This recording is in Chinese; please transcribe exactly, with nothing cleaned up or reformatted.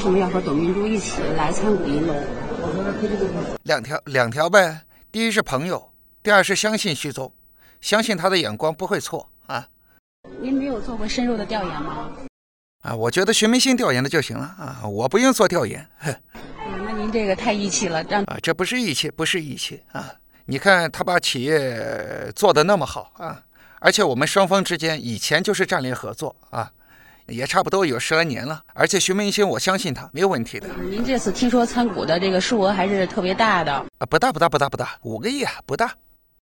什么要和董明珠一起来参股银楼？ 两条两条呗，第一是朋友，第二是相信徐总，相信他的眼光不会错啊。 您没有做过深入的调研吗？ 啊，我觉得徐明星调研的就行了啊，我不用做调研。 嗯，那您这个太义气了，让啊，这不是义气，不是义气啊！你看他把企业做得那么好啊，而且我们双方之间以前就是战略合作啊，也差不多有十来年了。而且徐明星，我相信他没有问题的。 您这次听说参股的这个数额还是特别大的啊，不大不大不大不大，五个亿啊，不大。